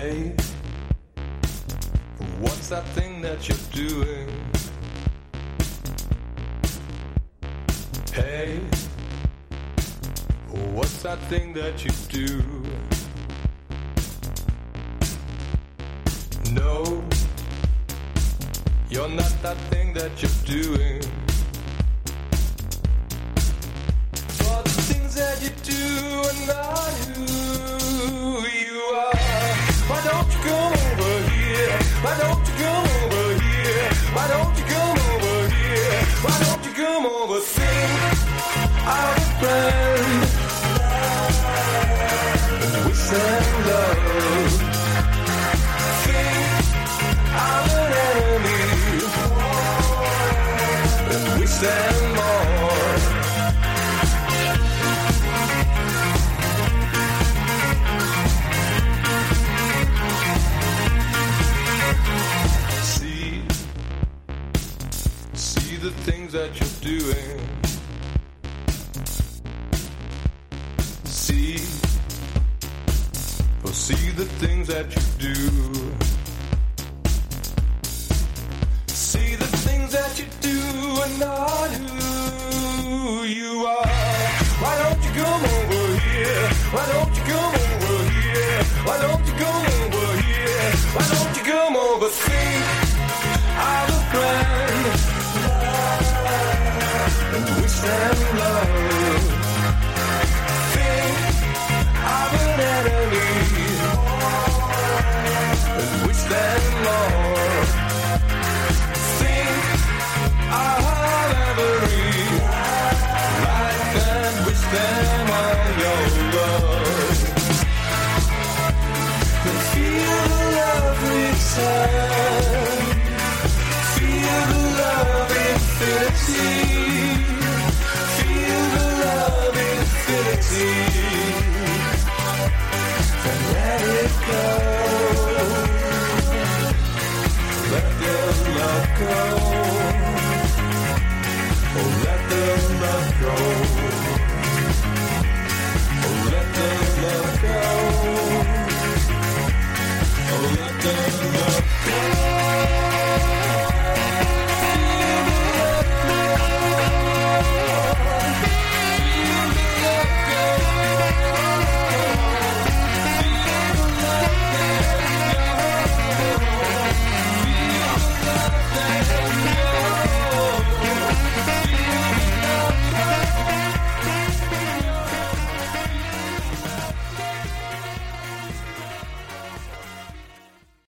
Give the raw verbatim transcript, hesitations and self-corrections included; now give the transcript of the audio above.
Hey, what's that thing that you're doing? Hey, what's that thing that you do? No, you're not that thing that you're doing. But the things that you do are not who you are. Why don't you come over here? Why don't you come over here? Why don't you come over here? Why don't you come over? Think of a friend and we send love. Think of an enemy and we send more. The things that you're doing. See, oh, see the things that you do. See the things that you do are not who you are. Why don't you come over here? Why don't you come over here? Why don't you come over here? Why don't you come over? Think of a friend. And we stand love. Think of an enemy. And we stand more. Think of every life and we stand on your love. And feel the love return. Feel the love infinity.